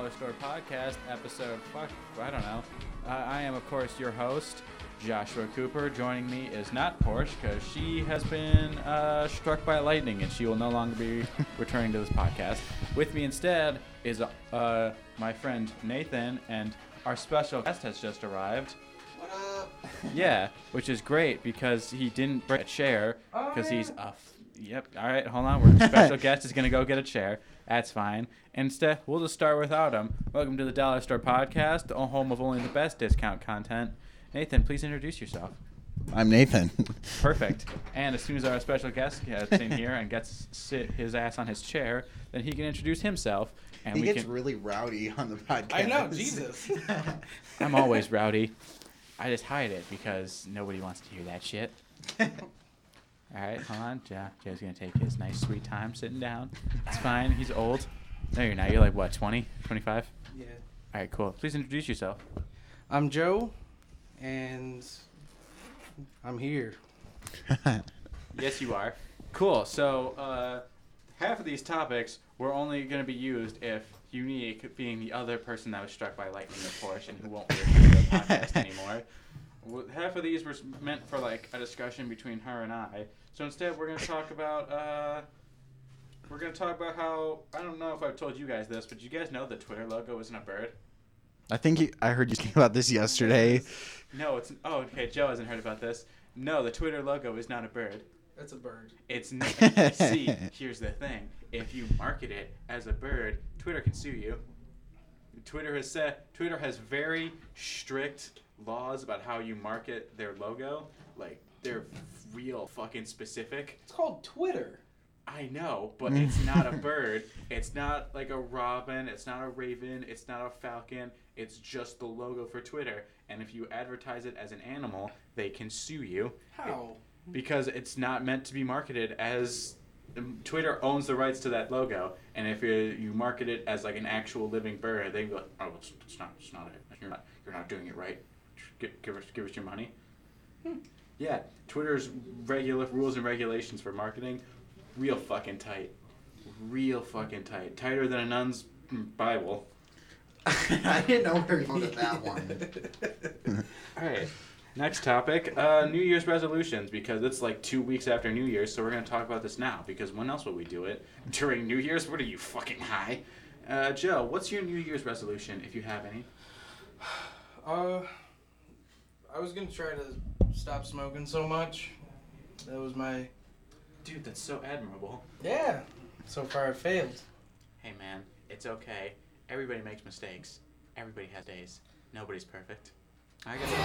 Dollar Store Podcast, episode, I don't know. I am, of course, your host, Joshua Cooper. Joining me is not Porsche, because she has been struck by lightning, and she will no longer be returning to this podcast. With me instead is my friend Nathan, and our special guest has just arrived. What up? Yeah, which is great, because he didn't bring a chair, because he's a... Yep, all right, hold on. Our special guest is going to go get a chair. That's fine. Instead, we'll just start without him. Welcome to the Dollar Store Podcast, the home of only the best discount content. Nathan, please introduce yourself. I'm Nathan. Perfect. And as soon as our special guest gets in here and gets sit his ass on his chair, then he can introduce himself. And He gets really rowdy on the podcast. I know, Jesus. I'm always rowdy. I just hide it because nobody wants to hear that shit. All right, hold on. Joe's going to take his nice, sweet time sitting down. It's fine. He's old. No, you're not. You're like, what, 20, 25? Yeah. All right, cool. Please introduce yourself. I'm Joe, and I'm here. Yes, you are. Cool. So half of these topics were only going to be used if Unique, being the other person that was struck by lightning in Porsche and who won't be a the podcast anymore, half of these were meant for like a discussion between her and I. So instead, we're going to talk about how, I don't know if I've told you guys this, but you guys know the Twitter logo isn't a bird? I think I heard you speak about this yesterday. No, it's... Oh, okay, Joe hasn't heard about this. No, the Twitter logo is not a bird. That's a bird. It's not. See, here's the thing. If you market it as a bird, Twitter can sue you. Twitter has very strict laws about how you market their logo. Like, they're real fucking specific. It's called Twitter. I know, but it's not a bird. It's not like a robin. It's not a raven. It's not a falcon. It's just the logo for Twitter. And if you advertise it as an animal, they can sue you. How? Because it's not meant to be marketed as... Twitter owns the rights to that logo. And if you market it as like an actual living bird, they go, oh, it's not it. You're not doing it right. Give us your money. Yeah, Twitter's rules and regulations for marketing, real fucking tight. Real fucking tight. Tighter than a nun's Bible. I didn't know where you wanted that one. Alright, next topic. New Year's resolutions, because it's like 2 weeks after New Year's, so we're going to talk about this now, because when else would we do it? During New Year's? What are you, fucking high? Joe, what's your New Year's resolution, if you have any? I was going to try to stop smoking so much. That was my... Dude, that's so admirable. Yeah. So far I failed. Hey man, it's okay. Everybody makes mistakes. Everybody has days. Nobody's perfect. I guess.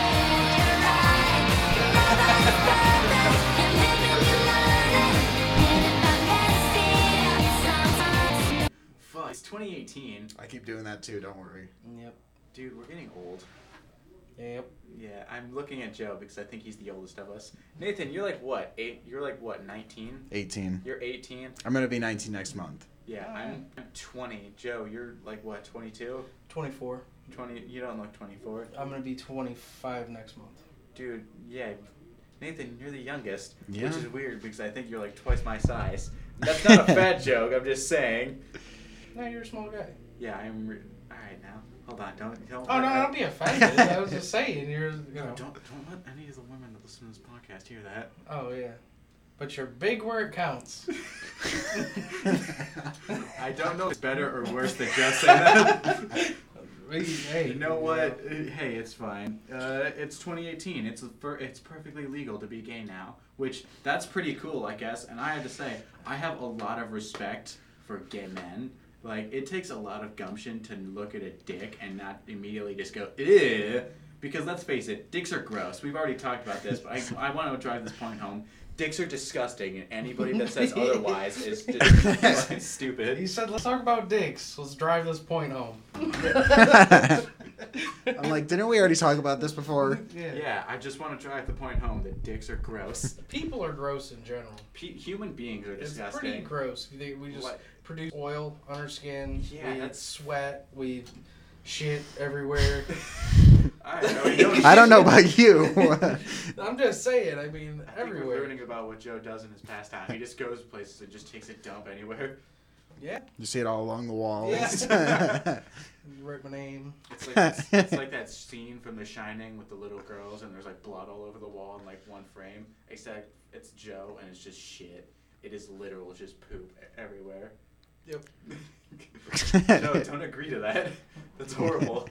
Fuck, it's 2018. I keep doing that too, don't worry. Yep. Dude, we're getting old. Yep. Yeah, I'm looking at Joe because I think he's the oldest of us. Nathan, you're like what? 19? 18. You're 18? I'm going to be 19 next month. Yeah, I'm 20. Joe, you're like what, 22? 24. 20, you don't look 24. I'm going to be 25 next month. Dude, yeah. Nathan, you're the youngest, Yeah. which is weird because I think you're like twice my size. That's not a fat joke, I'm just saying. No, you're a small guy. Yeah, alright now. Hold on, don't. Oh, no, don't be offended. I was just saying, Don't let any of the women that listen to this podcast hear that. Oh, yeah. But you're big where it counts. I don't know if it's better or worse than just saying that. Hey, You know what? Hey, it's fine. It's 2018. It's perfectly legal to be gay now, which that's pretty cool, I guess. And I have to say, I have a lot of respect for gay men. Like, it takes a lot of gumption to look at a dick and not immediately just go, ew. Because let's face it, dicks are gross. We've already talked about this, but I want to drive this point home. Dicks are disgusting, and anybody that says otherwise is just fucking stupid. He said, let's talk about dicks. Let's drive this point home. I'm like, didn't we already talk about this before? Yeah, I just want to drive the point home that dicks are gross. People are gross in general. Human beings are disgusting. It's pretty gross. We just produce oil on our skin. Yeah, we that's... sweat. We shit everywhere. I don't know about you. I'm just saying. I mean, I think everywhere. we're learning about what Joe does in his pastime. He just goes places and just takes a dump anywhere. Yeah. You see it all along the walls. Yeah. You write my name. It's like that scene from The Shining with the little girls, and there's like blood all over the wall in like one frame. Except it's Joe, and it's just shit. It is literal, just poop everywhere. Yep. No, don't agree to that. That's horrible.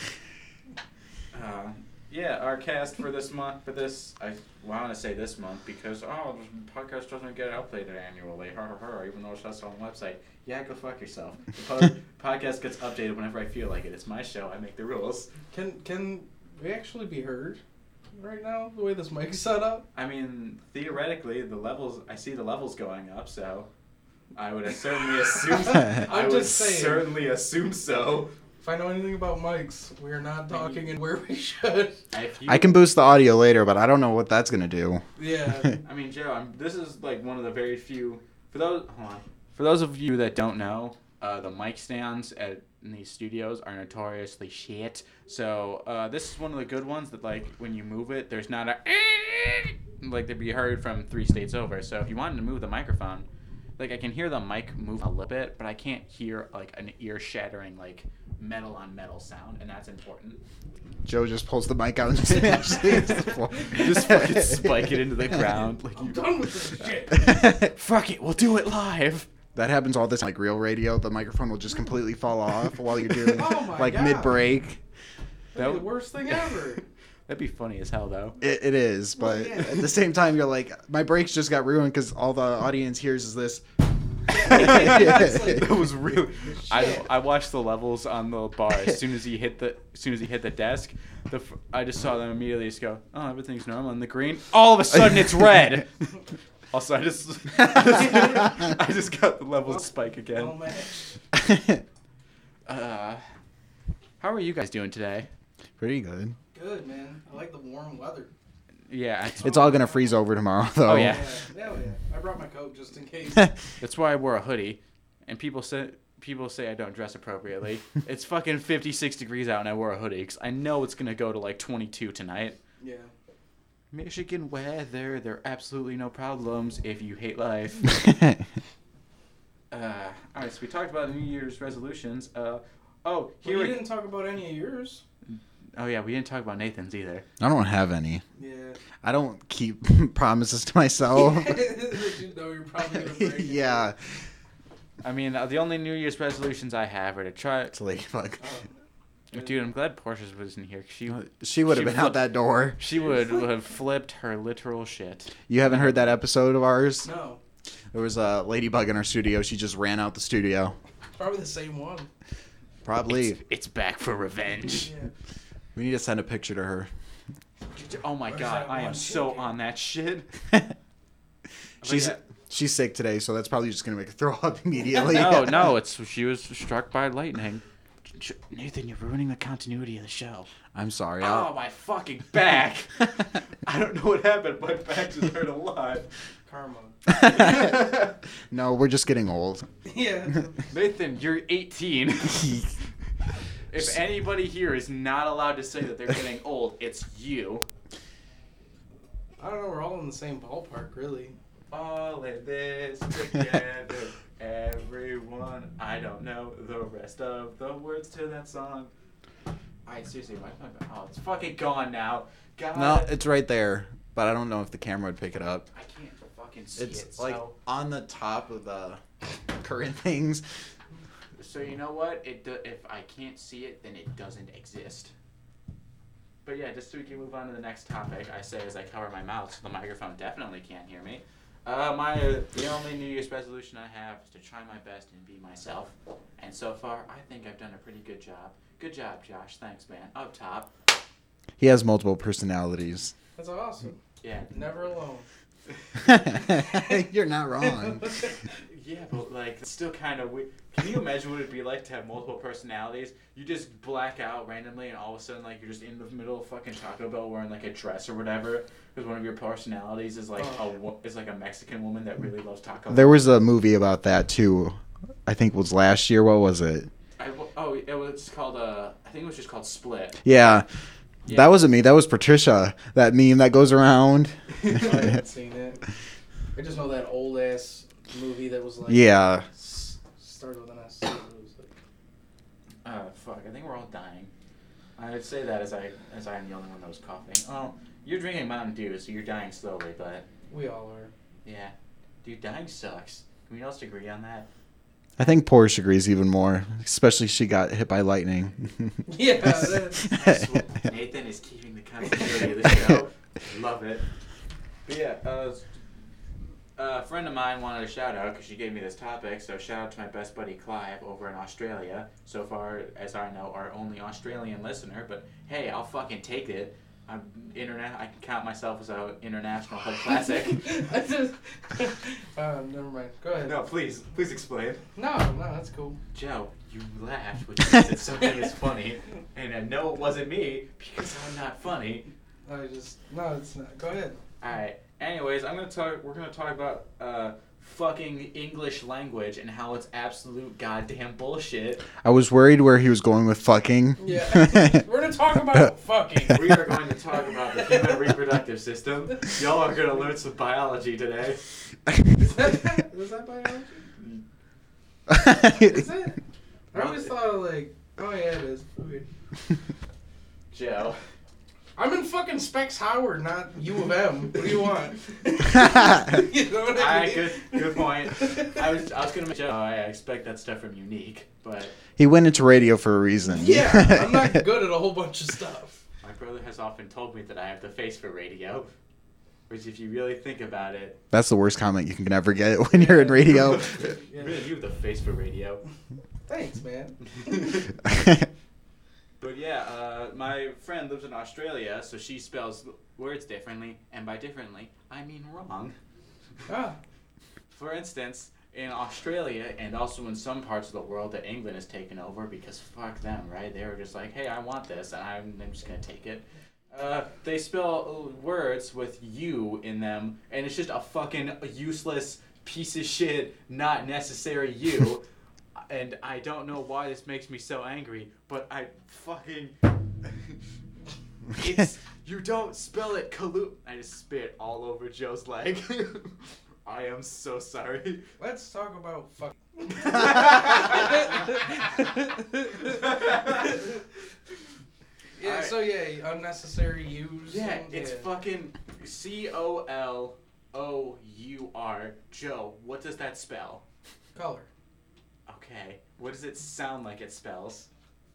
Yeah, our cast for this month, I want to say this month because, the podcast doesn't get updated annually, even though it's just on the website. Yeah, go fuck yourself. The podcast gets updated whenever I feel like it. It's my show. I make the rules. Can we actually be heard right now, the way this mic's set up? I mean, theoretically, I see the levels going up, so I would certainly assume certainly assume so. If I know anything about mics, we're not talking in where we should. I can boost the audio later, but I don't know what that's gonna do. Yeah. I mean, Joe, this is like one of the very few. For those of you that don't know, the mic stands in these studios are notoriously shit. So this is one of the good ones that, like, when you move it, there's not a like they'd be heard from 3 states over. So if you wanted to move the microphone, like, I can hear the mic move a little bit, but I can't hear like an ear-shattering like metal on metal sound, and that's important. Joe just pulls the mic out and smashes it into the floor. Just fucking spike it into the ground. Like, I'm done with this shit. Fuck it, we'll do it live. That happens all the time. Like real radio, the microphone will just completely fall off while you're doing God. mid-break. That'd be the worst thing ever. That'd be funny as hell, though. It is, but at the same time, you're like, my breaks just got ruined because all the audience hears is this. That was real. I watched the levels on the bar as soon as he hit the desk. I just saw them immediately just go, oh, everything's normal in the green. All of a sudden, it's red. Also, I just got the levels spike again. Oh man. How are you guys doing today? Pretty good. Good, man. I like the warm weather. Yeah, It's all gonna freeze over tomorrow, though. Oh yeah. Hell yeah. I brought my coat just in case. That's why I wore a hoodie, and people say I don't dress appropriately. It's fucking 56 degrees out, and I wore a hoodie because I know it's gonna go to like 22 tonight. Yeah. Michigan weather, there are absolutely no problems if you hate life. Alright, so we talked about New Year's resolutions. You didn't talk about any of yours. Oh yeah, we didn't talk about Nathan's either. I don't have any. Yeah. I don't keep promises to myself. You know you're probably gonna break it. Yeah. I mean, the only New Year's resolutions I have are to try. It's Ladybug. Dude, I'm glad Portia wasn't here. She would have been out that door. She would have flipped her literal shit. You haven't heard that episode of ours? No. There was a Ladybug in our studio. She just ran out the studio. Probably the same one. Probably. It's back for revenge. Yeah. We need to send a picture to her. Oh my god, I am so on that shit. She's sick today, so that's probably just gonna make her throw up immediately. No, she was struck by lightning. Nathan, you're ruining the continuity of the show. I'm sorry. Oh, my fucking back. I don't know what happened. My back just hurt a lot. Karma. No, we're just getting old. Yeah. Nathan, you're 18. If anybody here is not allowed to say that they're getting old, it's you. I don't know. We're all in the same ballpark, really. All in this together, everyone. I don't know the rest of the words to that song. Alright, seriously, it's fucking gone now. God. No, it's right there, but I don't know if the camera would pick it up. I can't fucking see it. It's like on the top of the current things. So you know what? If I can't see it, then it doesn't exist. But yeah, just so we can move on to the next topic, I say as I cover my mouth so the microphone definitely can't hear me. The only New Year's resolution I have is to try my best and be myself. And so far, I think I've done a pretty good job. Good job, Josh. Thanks, man. Up top. He has multiple personalities. That's awesome. Yeah. Never alone. You're not wrong. Yeah, but like, it's still kind of weird. Can you imagine what it'd be like to have multiple personalities? You just black out randomly, and all of a sudden, like, you're just in the middle of fucking Taco Bell wearing like a dress or whatever, because one of your personalities is like a Mexican woman that really loves Taco Bell. There was a movie about that too. I think it was last year. What was it? It was called I think it was just called Split. Yeah. That wasn't me. That was Patricia. That meme that goes around. I haven't seen it. I just know that old ass movie that was like. Yeah. started with an S. So it was like... Fuck, I think we're all dying. I would say that as I'm the only one that was coughing. Oh, you're drinking Mountain Dew, so you're dying slowly, but... We all are. Yeah. Dude, dying sucks. Can we all just agree on that? I think Porsche agrees even more, especially she got hit by lightning. Yeah, that's... Nathan is keeping the continuity of the show. Love it. But yeah, a friend of mine wanted a shout out because she gave me this topic, so shout out to my best buddy Clive over in Australia. So far as I know, our only Australian listener, but hey, I'll fucking take it. I can count myself as an international hood classic. I just... never mind. Go ahead. No, please explain. No, that's cool. Joe, you laughed, which means that something is funny, and I know it wasn't me because I'm not funny. No, it's not. Go ahead. Alright, anyways, we're gonna talk about fucking English language and how it's absolute goddamn bullshit. I was worried where he was going with fucking. Yeah. We're gonna talk about fucking. We are going to talk about the human reproductive system. Y'all are gonna learn some biology today. Was that biology? Is it? I always thought like, oh yeah, it is. Okay. Joe. I'm in fucking Specs Howard, not U of M. What do you want? You know what I mean? Good point. I was gonna make Joe. I expect that stuff from Unique, but He went into radio for a reason. Yeah, I'm not good at a whole bunch of stuff. my brother has often told me that I have the face for radio. Which, if you really think about it, That's the worst comment you can ever get when you're in radio. Yeah. really, you have the face for radio. Thanks, man. But yeah, my friend lives in Australia, so she spells words differently, and by differently, I mean wrong. Ah, For instance, in Australia, and also in some parts of the world that England has taken over, because fuck them, right? They were just like, hey, I want this, and I'm just gonna take it. They spell words with U in them, and it's just a fucking useless piece of shit, not necessary U. And I don't know why this makes me so angry, but I fucking... You don't spell it I just spit all over Joe's leg. I am so sorry. let's talk about fucking. Yeah, Alright. so yeah, unnecessary use. Yeah, and- it's fucking COLOUR. Joe, what does that spell? color. Okay, what does it sound like it spells?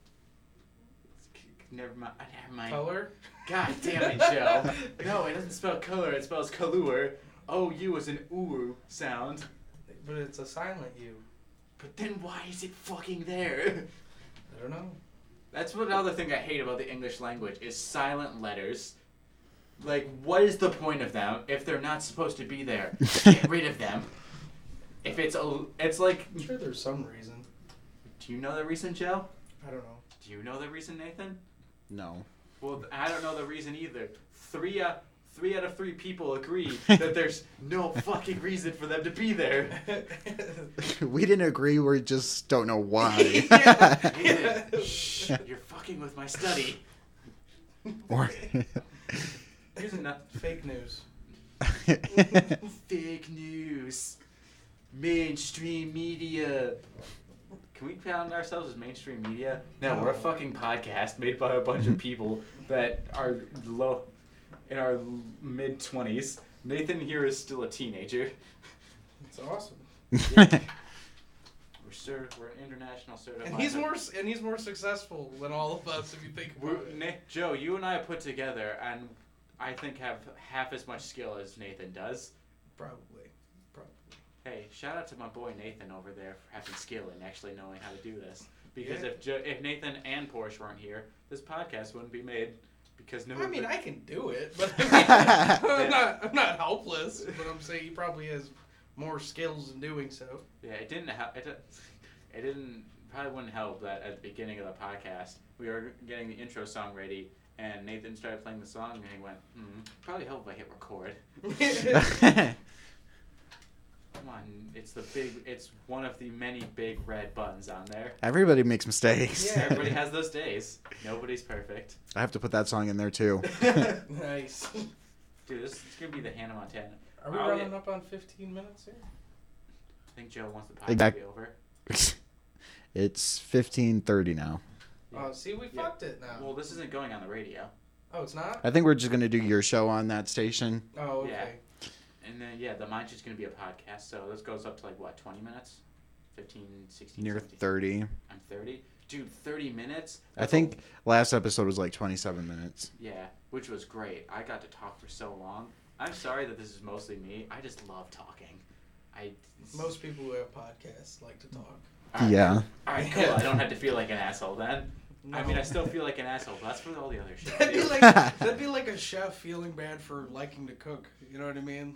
Never mind. Color. God damn it, Joe. No, it doesn't spell color, it spells color. OU is an OO sound. But it's a silent U. But then why is it fucking there? I don't know. That's another thing I hate about the English language is silent letters. Like, what is the point of them if they're not supposed to be there? Get rid of them. If it's like... I'm sure there's some reason. Do you know the reason, Joe? I don't know. Do you know the reason, Nathan? No. Well, I don't know the reason either. Three out of 3 people agree that there's no fucking reason for them to be there. We didn't agree. We just don't know why. Nathan, shh, you're fucking with my study. Or Here's enough Fake news. fake news. Mainstream media. Can we count ourselves as mainstream media? No, we're a fucking podcast made by a bunch of people that are in our mid-20s. Nathan here is still a teenager. It's awesome. We're international certified. And he's more successful than all of us if you think about it. Joe, you and I put together, and I think have half as much skill as Nathan does. Probably. Hey, shout out to my boy Nathan over there for having skill and actually knowing how to do this. Because Yeah. if Nathan and Porsche weren't here, this podcast wouldn't be made. Because I mean, I can do it, but I'm not helpless. But I'm saying he probably has more skills in doing so. Yeah, it didn't help. It didn't probably wouldn't help that at the beginning of the podcast we were getting the intro song ready, and Nathan started playing the song, and he went, probably help if I hit record. Come on, it's one of the many big red buttons on there. Everybody makes mistakes. Yeah. Everybody has those days. Nobody's perfect. I have to put that song in there too. Nice. Dude, this is gonna be the Hannah Montana. Are we running up on 15 minutes here? I think Joe wants the podcast Exact- to be over. It's 15:30 now. Oh, see, we Yeah. fucked it now. Well, this isn't going on the radio. Oh, it's not? I think we're just gonna do your show on that station. Oh, okay. Yeah. And then, the mine's just going to be a podcast. So this goes up to, 20 minutes? 15, 16, Near 17. 30. I'm 30? Dude, 30 minutes? I think last episode was like 27 minutes. Yeah, which was great. I got to talk for so long. I'm sorry that this is mostly me. I just love talking. Most people who have podcasts like to talk. All right, Yeah. All right, cool. I don't have to feel like an asshole then. No. I mean, I still feel like an asshole, but that's for all the other shit. That'd be like a chef feeling bad for liking to cook. You know what I mean?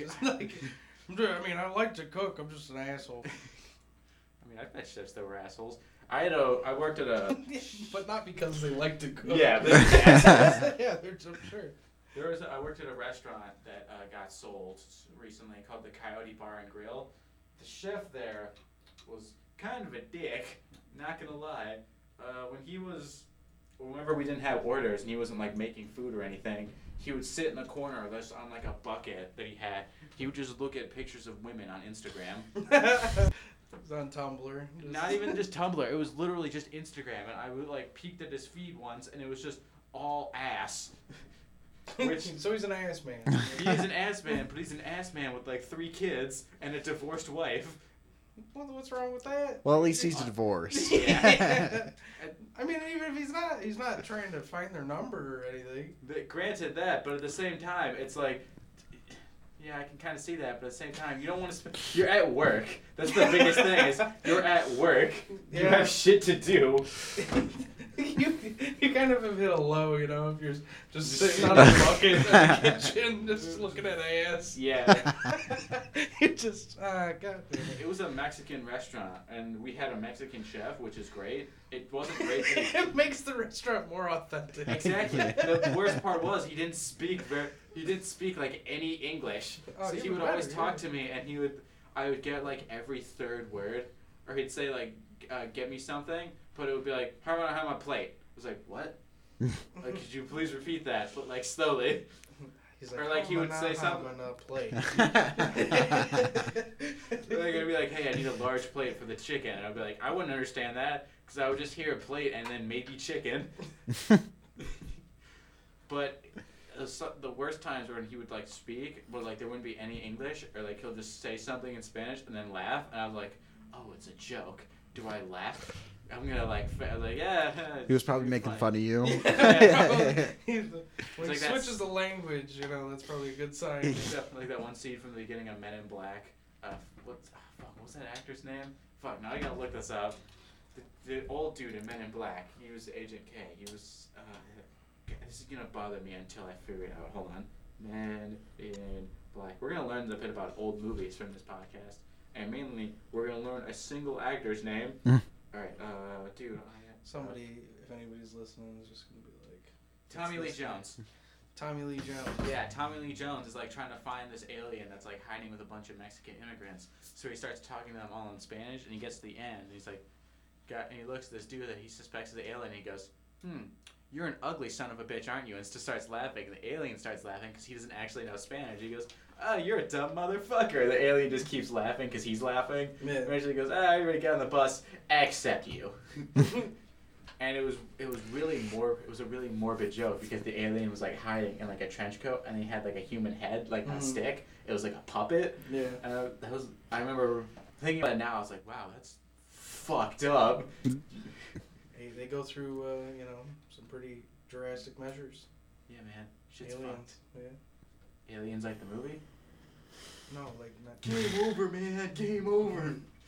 I like to cook. I'm just an asshole. I mean, I've met chefs that were assholes. I worked at a... But not because they like to cook. Yeah, they're assholes. Yeah, I'm sure. I worked at a restaurant that got sold recently called the Coyote Bar and Grill. The chef there was kind of a dick, not gonna lie. Whenever we didn't have orders and he wasn't making food or anything, he would sit in the corner just on a bucket that he had. He would just look at pictures of women on Instagram. It's on Tumblr. Not even just Tumblr. It was literally just Instagram, and I would peeked at his feed once, and it was just all ass. So he's an ass man. He's an ass man, but he's an ass man with 3 kids and a divorced wife. What's wrong with that? Well, at least he's divorced. Yeah. I mean, even if he's not trying to find their number or anything. Granted that, but at the same time, it's yeah, I can kind of see that, but at the same time, you don't want to you're at work. That's the biggest thing is you're at work. You Yeah. have shit to do. You kind of have hit a low, if you're just sitting on a bucket in the kitchen, just looking at ass. Yeah. You just, god damn it. It was a Mexican restaurant, and we had a Mexican chef, which is great. It wasn't great. That he, It makes the restaurant more authentic. exactly. The worst part was he didn't speak any English. Oh, So he even would always better, talk yeah. to me, and I would get every third word, or he'd say get me something, but it would be how about I have my plate? I was like, what? Could you please repeat that, but slowly? He's Or, he would say something. On a plate. They're gonna be hey, I need a large plate for the chicken, and I'd be I wouldn't understand that because I would just hear a plate and then maybe chicken. But the worst times were when he would speak, but there wouldn't be any English, or he'll just say something in Spanish and then laugh, and I was oh, it's a joke. Do I laugh? I'm gonna yeah. He was probably making fun of you. When he that's- switches the language, that's probably a good sign. Like that one scene from the beginning of Men in Black. What's that actor's name? Fuck, now I gotta look this up. The old dude in Men in Black. He was Agent K. He was. This is gonna bother me until I figure it out. Hold on. Men in Black. We're gonna learn a bit about old movies from this podcast, and mainly we're gonna learn a single actor's name. All right, dude. Somebody, if anybody's listening, is just gonna be Tommy Lee Jones. Tommy Lee Jones. Yeah, Tommy Lee Jones is trying to find this alien that's hiding with a bunch of Mexican immigrants. So he starts talking to them all in Spanish, and he gets to the end, and he's and he looks at this dude that he suspects is the alien, and he goes, you're an ugly son of a bitch, aren't you? And starts laughing, and the alien starts laughing because he doesn't actually know Spanish. He goes, oh, you're a dumb motherfucker. The alien just keeps laughing because he's laughing. Yeah. Eventually he goes, everybody get on the bus except you. And it was a really morbid joke because the alien was hiding in a trench coat, and he had a human head a stick. It was a puppet. Yeah. And I remember thinking about it now. I was wow, that's fucked up. Hey, they go through some pretty drastic measures. Yeah, man, shit's Aliens. fucked. Yeah. Aliens the movie? No, not. Game over, man. Game over.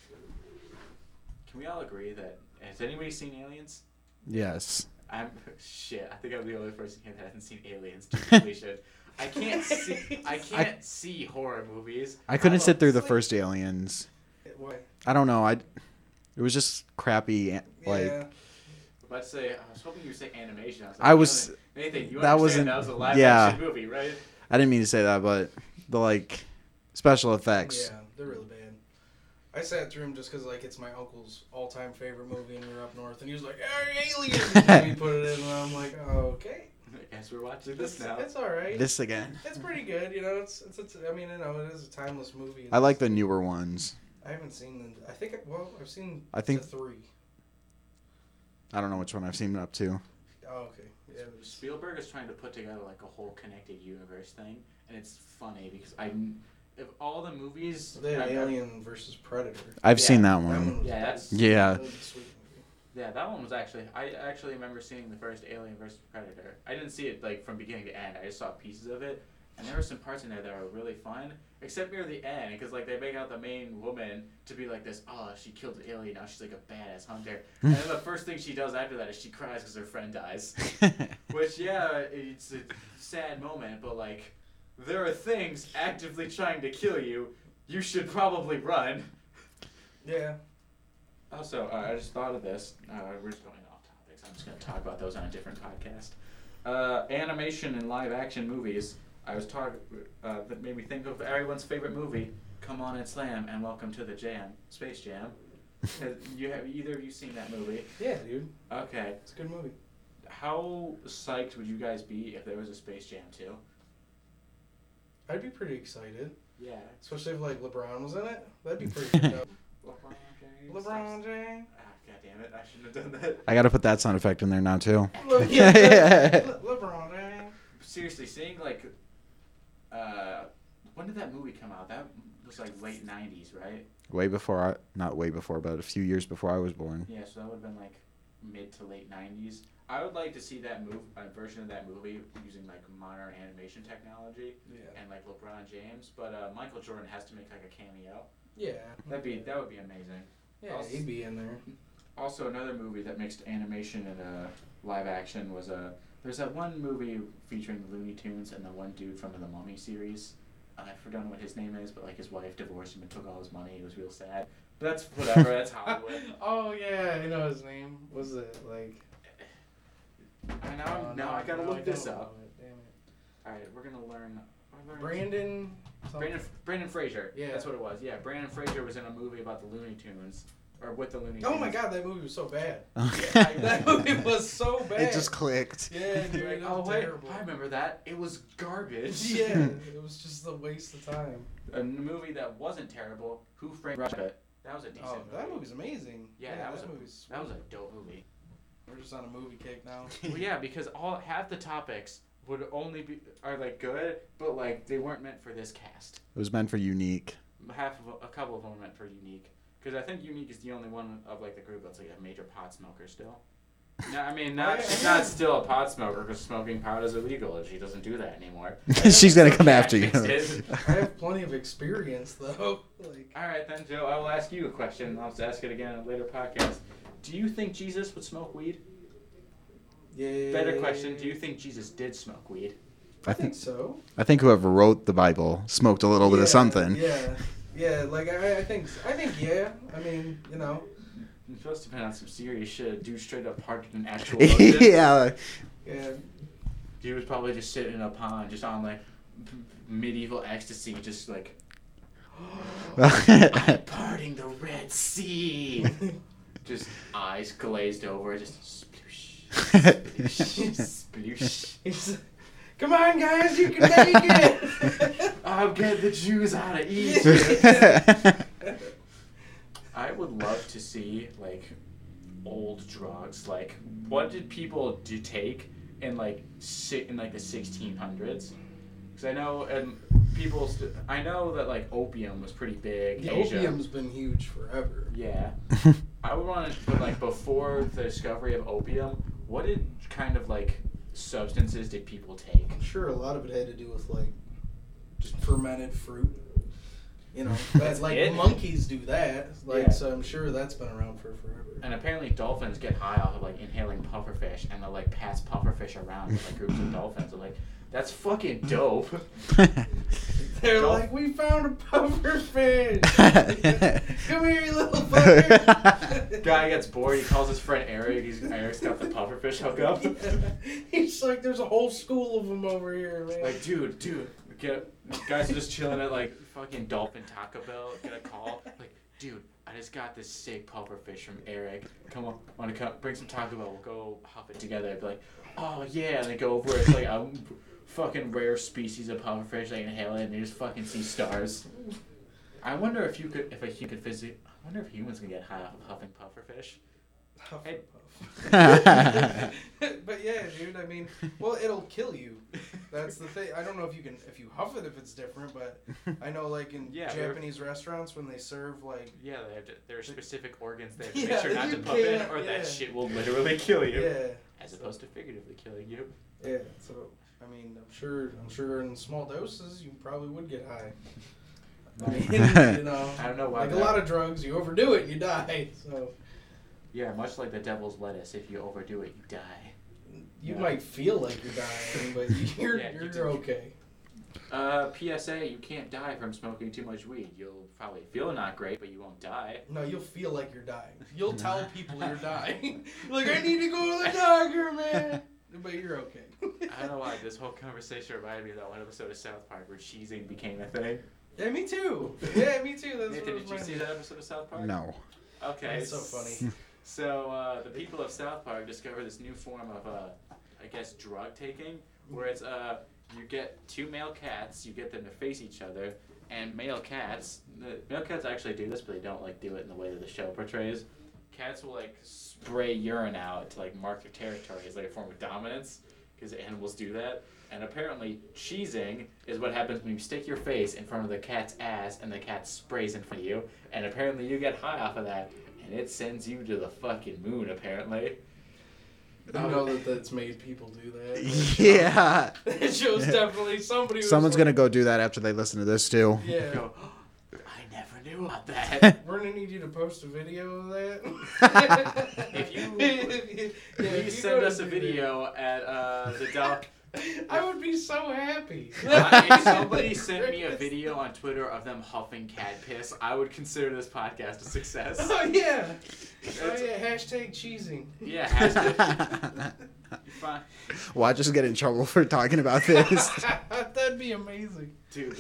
Can we all agree that has anybody seen Aliens? Yes. I think I'm the only person here that hasn't seen Aliens. We should. I can't see horror movies. I couldn't sit through the first Aliens. Why? I don't know. It was just crappy. Yeah. Let's say I was hoping you would say animation. Nathan, you that understand wasn't- that was a live yeah. action movie, right? I didn't mean to say that, but the special effects. Yeah, they're really bad. I sat through them just because it's my uncle's all-time favorite movie, and we were up north, and he was like, "Hey, Aliens!" And he put it in, and I'm like, "Oh, okay." I guess we're watching this now. It's all right. This again. It's pretty good, It's I mean, it is a timeless movie. I like the newer ones. I haven't seen the. I think. I've seen. I think- the 3. I don't know which one I've seen up to. Oh, okay. Yeah. There's, Spielberg is trying to put together like a whole connected universe thing, and it's funny because if all the movies, they had Alien versus Predator. I've Yeah, seen that That one. one was Yeah, bad. that's- Yeah. That was a sweet movie. yeah, that one was actually. I actually remember seeing the first Alien vs Predator. I didn't see it like from beginning to end. I just saw pieces of it, and there were some parts in there that were really fun, except near the end because like they make out the main woman to be like this. Oh, she killed an alien. Now she's like a badass hunter. And then the first thing she does after that is she cries because her friend dies. Which yeah, it's a sad moment, but like there are things actively trying to kill you. You should probably run. Yeah. Also, I just thought of this. We're just going off topics. I'm just going to talk about those on a different podcast. Animation and live action movies. I was talking. That made me think of everyone's favorite movie, Come On and Slam, and Welcome to the Jam, Space Jam. Have either of you seen that movie? Yeah, dude. Okay. It's a good movie. How psyched would you guys be if there was a Space Jam 2? I'd be pretty excited, Yeah. especially if like LeBron was in it. That'd be pretty dope. LeBron James. LeBron James. Ah, God damn it! I shouldn't have done that. I gotta put that sound effect in there now too. LeBron James. Seriously, seeing like, when did that movie come out? That was like late '90s, right? Not way before, but a few years before I was born. Yeah, so that would have been like mid to late '90s. I would like to see that version of that movie using like modern animation technology Yeah. and like LeBron James, but Michael Jordan has to make like a cameo. Yeah. That would be amazing. Yeah, he'd be in there. Also, another movie that mixed animation and live action was there's that one movie featuring the Looney Tunes and the one dude from the Mummy series. I forgot what his name is, but like his wife divorced him and took all his money. It was real sad. But that's whatever. That's Hollywood. Oh yeah, I know his name. Was it like? Now I gotta look this up. Damn it. All right, we're gonna learn. Brandon. Brandon Fraser. Yeah. That's what it was. Yeah, Brandon Fraser was in a movie about the Looney Tunes, or with the Looney Tunes. Oh my God, that movie was so bad. Yeah, That movie was so bad. It just clicked. Yeah, dude, You're like, it oh was wait, terrible. I remember that. It was garbage. Yeah, it was just a waste of time. A movie that wasn't terrible. Who Framed Roger Rabbit? That was a decent Oh, movie. that movie's amazing. Yeah, that was a dope movie. We're just on a movie kick now. Well, yeah, because half the topics would only are like good, but like they weren't meant for this cast. It was meant for unique. A couple of them were meant for Unique, because I think Unique is the only one of like the group that's like a major pot smoker still. No, I mean she's not still a pot smoker because smoking pot is illegal and she doesn't do that anymore. She's gonna come after you. I have plenty of experience though. Like, All right then, Joe. I will ask you a question. I'll just ask it again in a later podcast. Do you think Jesus would smoke weed? yeah. Better question. Do you think Jesus did smoke weed? I think so. I think whoever wrote the Bible smoked a little bit of something. Yeah. Like I think yeah. I mean, you know. You're supposed to depend on some serious shit. Dude straight up parked an actual ocean. Yeah. Yeah. Dude was probably just sitting in a pond, just on like medieval ecstasy, just like I'm parting the Red Sea. Just eyes glazed over, just sploosh, sploosh, sploosh. He's, come on, guys, you can make it. I'll get the Jews out of Egypt. I would love to see like old drugs. Like, what did people take in like in like the 1600s? Because I know I know that like opium was pretty big. The Asia. opium's been huge forever. Yeah. I would want to, but like before the discovery of opium, what did kind of like substances did people take? I'm sure a lot of it had to do with like just fermented fruit. You know, that's like it? monkeys do that. Like, Yeah. so I'm sure that's been around for forever. And apparently dolphins get high off of like inhaling pufferfish, and they'll like pass pufferfish around with like groups of dolphins. I'm like, that's fucking dope. They're Dolph- like, we found a pufferfish. Come here, you little fucker. Guy gets bored. He calls his friend Eric. Eric's got the pufferfish hookup. He's like, there's a whole school of them over here, man. Like, dude, guys are just chilling at like fucking Dolphin Taco Bell. Get a call. Like, dude, I just got this sick pufferfish from Eric. Come on, wanna come bring some Taco Bell? We'll go huff it together. I'd be like, oh yeah, and they go over. It's like a fucking rare species of pufferfish. They inhale it and they just fucking see stars. I wonder if you could physically. I wonder if humans can get high off of huffing pufferfish. Hey. But yeah, dude. I mean, well, it'll kill you. That's the thing. I don't know if you huff it if it's different, but I know like in Japanese restaurants when they serve like there are specific organs they have to make sure not to puff in, or that shit will literally kill you. Yeah. As opposed to figuratively killing you. Yeah. So I mean, I'm sure in small doses you probably would get high. I mean, you know, I don't know why. Like a lot of drugs, you overdo it and you die. So. Yeah, much like the devil's lettuce. If you overdo it, you die. You might feel like you're dying, but you're okay. PSA: you can't die from smoking too much weed. You'll probably feel not great, but you won't die. No, you'll feel like you're dying. You'll tell people you're dying. Like, I need to go to the doctor, man. But you're okay. I don't know why this whole conversation reminded me of that one episode of South Park where cheesing became a thing. Yeah, me too. Yeah, me too. That's Nathan, what did you see that episode of South Park? No. Okay. That's so funny. So the people of South Park discover this new form of, I guess, drug taking, where it's you get two male cats, you get them to face each other, and male cats actually do this, but they don't like do it in the way that the show portrays. Cats will like spray urine out to like mark their territory as like a form of dominance, because animals do that. And apparently, cheesing is what happens when you stick your face in front of the cat's ass and the cat sprays in front of you. And apparently, you get high off of that, and it sends you to the fucking moon. Apparently. I know that's made people do that. Yeah. It shows definitely somebody. Someone's gonna go do that after they listen to this too. Yeah. Go, oh, I never knew about that. We're gonna need you to post a video of that. If you please send us a video at the doc. I would be so happy. If somebody sent me a video on Twitter of them huffing cat piss, I would consider this podcast a success. Oh yeah. Hashtag cheesing. Yeah, hashtag. Fine. Watch us get in trouble for talking about this. That'd be amazing. Dude,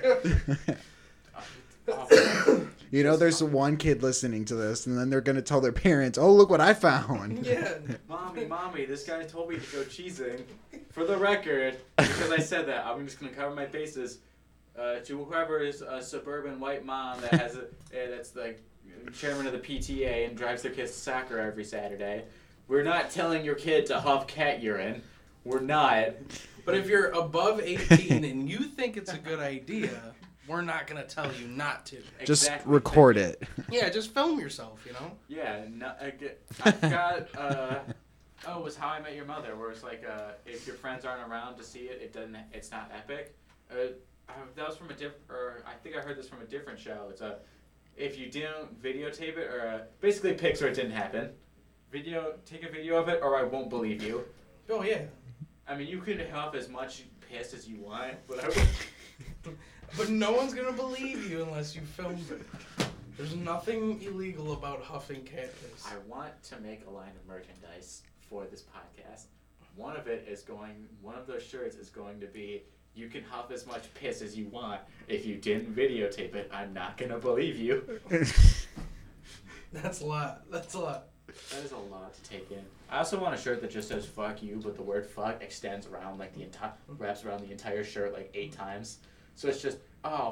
You know, there's one kid listening to this, and then they're gonna tell their parents, "Oh, look what I found." Yeah. Mommy, this guy told me to go cheesing. For the record, because I said that, I'm just gonna cover my bases. To whoever is a suburban white mom that has that's the chairman of the PTA and drives their kids to soccer every Saturday, we're not telling your kid to huff cat urine. We're not. But if you're above 18 and you think it's a good idea, we're not going to tell you not to. Just Exactly. record it. Yeah, just film yourself, you know? Yeah, I've got, it was How I Met Your Mother, where it's like, if your friends aren't around to see it, it's not epic. That was from I think I heard this from a different show. It's if you don't videotape it, or basically pics where it didn't happen. Take a video of it, or I won't believe you. Oh, yeah. I mean, you can huff as much piss as you want, but But no one's going to believe you unless you filmed it. There's nothing illegal about huffing cat piss. I want to make a line of merchandise for this podcast. One of those shirts is going to be, you can huff as much piss as you want. If you didn't videotape it, I'm not going to believe you. That's a lot. That is a lot to take in. I also want a shirt that just says "fuck you," but the word "fuck" extends around wraps around the entire shirt like 8 times. So it's just, oh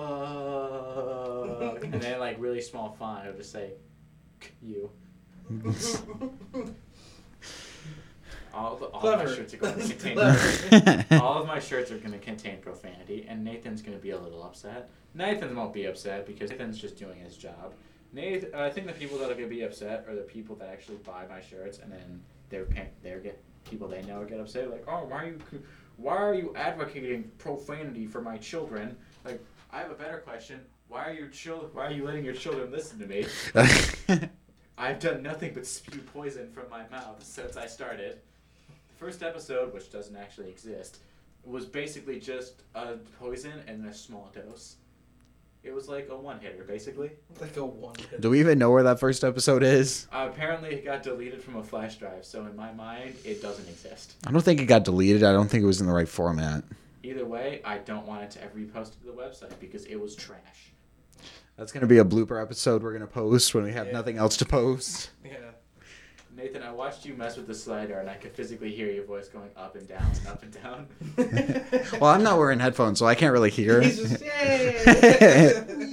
fuck, and then like really small font, it'll just say "you." All of my shirts are going to contain. All of my shirts are going to contain profanity, and Nathan's going to be a little upset. Nathan won't be upset because Nathan's just doing his job. I think the people that are going to be upset are the people that actually buy my shirts, and then people they know get upset. Like, oh, why are you advocating profanity for my children? Like, I have a better question. Why are you letting your children listen to me? I've done nothing but spew poison from my mouth since I started. The first episode, which doesn't actually exist, was basically just a poison in a small dose. It was like a one-hitter, basically. Like a one-hitter. Do we even know where that first episode is? Apparently, it got deleted from a flash drive, so in my mind, it doesn't exist. I don't think it got deleted. I don't think it was in the right format. Either way, I don't want it to ever be posted to the website because it was trash. That's going to be a blooper episode we're going to post when we have nothing else to post. Yeah. Nathan, I watched you mess with the slider, and I could physically hear your voice going up and down and up and down. Well, I'm not wearing headphones, so I can't really hear. He's just, yay!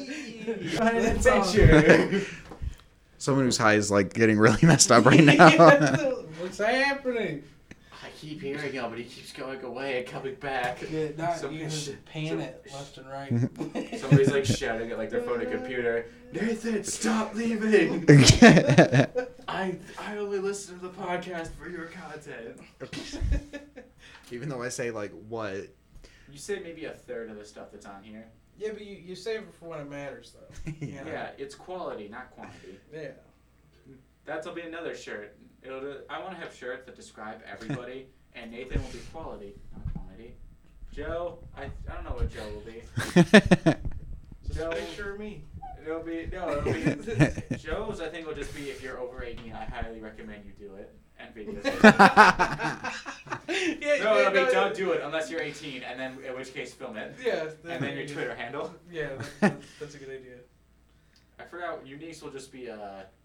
That's awesome. Someone who's high is like getting really messed up right now. What's happening? I keep hearing him, but he keeps going away and coming back. Yeah, you just pan it left and right. Somebody's like shouting at like their phone and computer. Nathan, stop leaving! I only listen to the podcast for your content. Even though I say like what? You say maybe a third of the stuff that's on here. Yeah, but you save it for when it matters, though. Yeah. Yeah, it's quality, not quantity. Yeah. That'll be another shirt. I want to have shirts that describe everybody, and Nathan will be quality, not quantity. Joe, I don't know what Joe will be. Just Joe, a picture of me. It'll be Joe's. I think will just be if you're over 18. I highly recommend you do it. And videos. It'll be don't do it unless you're 18, and then in which case film it. Yeah. And then your Twitter handle. Yeah, that's a good idea. I forgot. Unique's will just be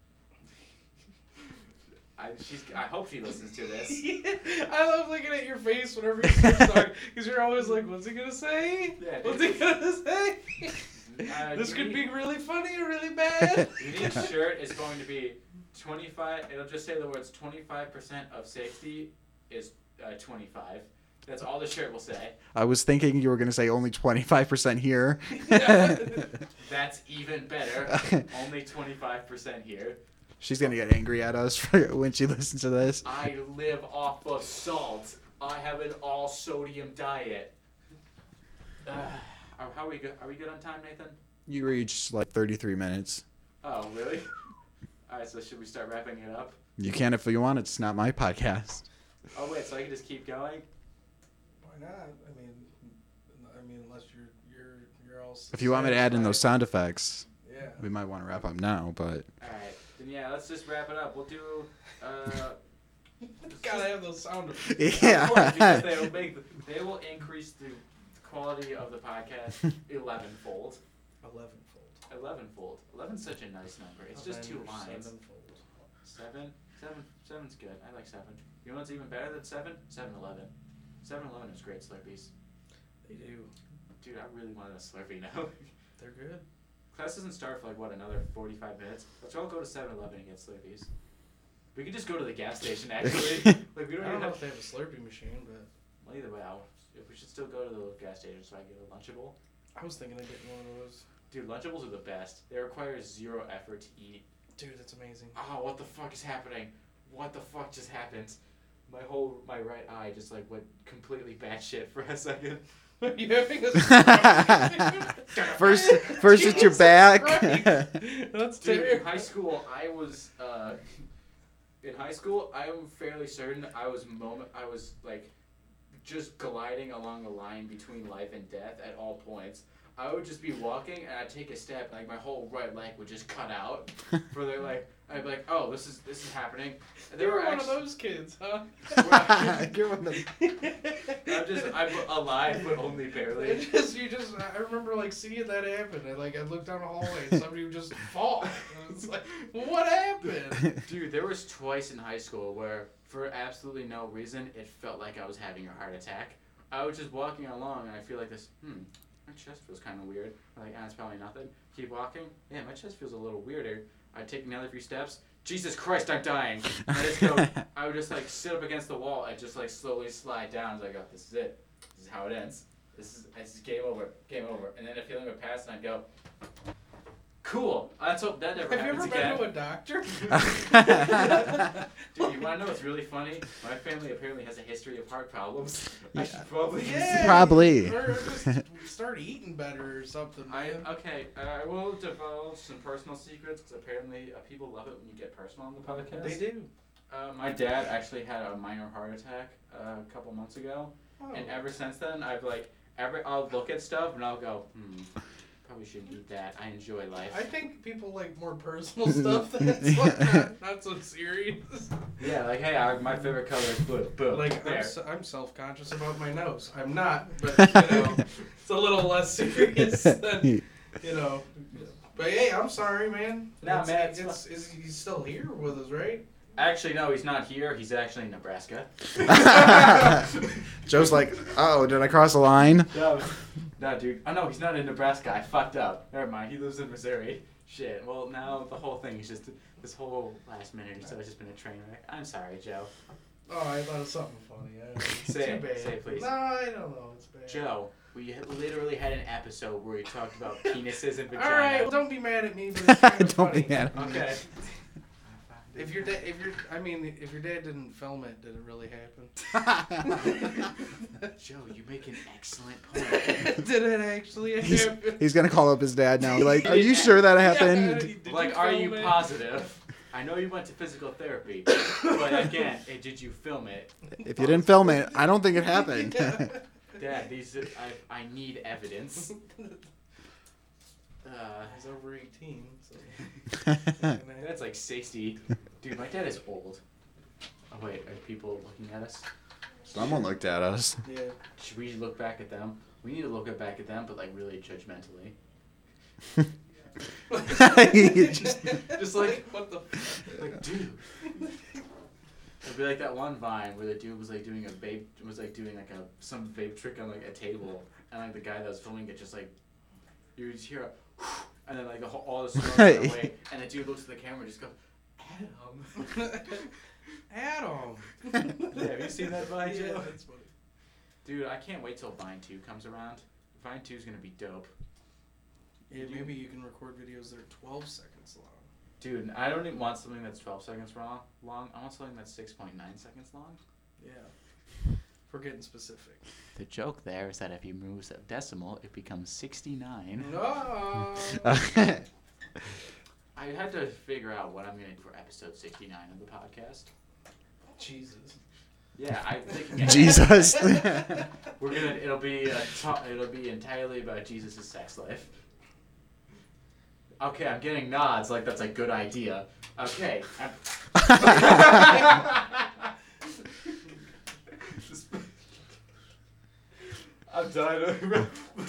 I hope she listens to this. I love looking at your face whenever you start talking, because you're always like, "What's he gonna say? Yeah, what's he gonna say?" This could be really funny or really bad. Unique's shirt is going to be 25. It'll just say the words 25% of 60 is 25. That's all the shirt will say. I was thinking you were going to say only 25% here. That's even better. Only 25% here. She's going to get angry at us when she listens to this. I live off of salt. I have an all sodium diet. How are we good? Are we good on time, Nathan? You reached like 33 minutes. Oh, really? Alright, so should we start wrapping it up? You can if you want. It's not my podcast. Oh wait, so I can just keep going? Why not? I mean, unless you're all. If you want me to add in those sound effects, yeah, we might want to wrap up now. But alright, then yeah, let's just wrap it up. We'll do. Gotta have those sound effects. Yeah. Of course, because they will increase the quality of the podcast 11-fold. 11-fold. 11-fold. 11's such a nice number. It's just 2 lines. 7-fold. 7's good. I like 7. You know what's even better than 7? 7-Eleven. 7-Eleven is great Slurpees. They do. Dude, I really wanted a Slurpee now. They're good. Class doesn't start for like what, another 45 minutes? Let's all go to 7-Eleven and get Slurpees. We could just go to the gas station actually. Like we I don't don't even know have. if they have a Slurpee machine, but Well, either way, we should still go to the gas station so I can get a Lunchable. I was thinking of getting one of those. Dude, Lunchables are the best. They require 0 effort to eat. Dude, that's amazing. Oh, what the fuck is happening? What the fuck just happened? My right eye just like went completely batshit for a second. Are you having a first it's your back. That's Dude, terrible. in high school, I'm fairly certain I was like just gliding along the line between life and death at all points. I would just be walking and I'd take a step and like my whole right leg would just cut out. I'd be like, oh, this is happening. And They were one of those kids, huh? I'm alive, but only barely. I remember like seeing that happen. I looked down the hallway and somebody would just fall. And it's like, what happened? Dude, there was twice in high school where, for absolutely no reason, it felt like I was having a heart attack. I was just walking along and I feel like this, my chest feels kind of weird. I'm like, it's probably nothing. Keep walking. Yeah, my chest feels a little weirder. I'd take another few steps. Jesus Christ, I'm dying. And I would just like sit up against the wall and just like slowly slide down. I was like, oh, this is it. This is how it ends. This is game over. Game over. And then a feeling would pass and I'd go, cool. Let's hope that never happens again. Have you ever been to a doctor? Dude, you want to know what's really funny? My family apparently has a history of heart problems. Yeah. I should probably Probably. Or just start eating better or something. I will divulge some personal secrets because apparently people love it when you get personal on the podcast. They do. My dad actually had a minor heart attack a couple months ago, and ever since then I'll look at stuff and I'll go, probably shouldn't eat that. I enjoy life. I think people like more personal stuff that's like not so serious. Yeah, like, hey, my favorite color is blue. Boom. Like, there. I'm self-conscious about my nose. I'm not, but, it's a little less serious than, But, hey, I'm sorry, man. No, man, He's still here with us, right? Actually, no, he's not here. He's actually in Nebraska. Joe's like, oh, did I cross a line? No, No, dude. Oh, no, he's not in Nebraska. I fucked up. Never mind. He lives in Missouri. Shit. Well, now the whole thing is just this whole last minute or so has just been a train wreck. I'm sorry, Joe. Oh, I thought it was something funny. Say Too it. bad. Say it, please. No, I don't know. It's bad. Joe, we literally had an episode where we talked about penises and vaginas. All right, well, don't be mad at me. But it's kind of Don't funny. be mad. Okay. If your dad didn't film it, did it really happen? Joe, you make an excellent point. Did it actually happen? He's gonna call up his dad now. Like, are you sure that happened? Did Like, are you film it? positive? I know you went to physical therapy, but again, did you film it? If you didn't film it, I don't think it happened. Dad, I need evidence. He's over 18, so... That's like 60. Dude, my dad is old. Oh wait, are people looking at us? Someone looked at us. Yeah. Should we look back at them? We need to look back at them, but like really judgmentally. Just like, what the... like, dude. It'd be like that one Vine where the dude was like doing some vape trick on like a table, and like the guy that was filming it just like, you just hear a, and then like all the smoke went away, and the dude looks at the camera and just goes, Adam. Yeah, have you seen that Vine, Yeah, Joe? that's funny. Dude, I can't wait till Vine 2 comes around. Vine 2 is gonna be dope. Yeah, maybe you can record videos that are 12 seconds long. Dude, I don't even want something that's 12 seconds long. I want something that's 6.9 seconds long. Yeah. We're getting specific. The joke there is that if you move a decimal, it becomes 69. No. I had to figure out what I'm gonna do for episode 69 of the podcast. Jesus. Yeah, I'm thinking ahead. Jesus. It'll be entirely about Jesus' sex life. Okay, I'm getting nods like that's a good idea. Okay. I'm done. Wrap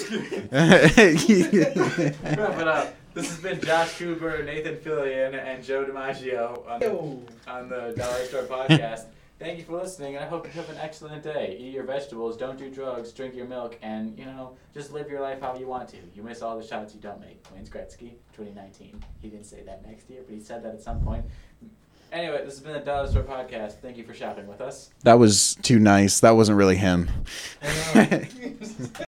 it up. This has been Josh Cooper, Nathan Fillion, and Joe DiMaggio on the Dollar Store Podcast. Thank you for listening, and I hope you have an excellent day. Eat your vegetables, don't do drugs, drink your milk, and, just live your life how you want to. You miss all the shots you don't make. Wayne Gretzky, 2019. He didn't say that next year, but he said that at some point. Anyway, this has been the Dollar Store Podcast. Thank you for shopping with us. That was too nice. That wasn't really him.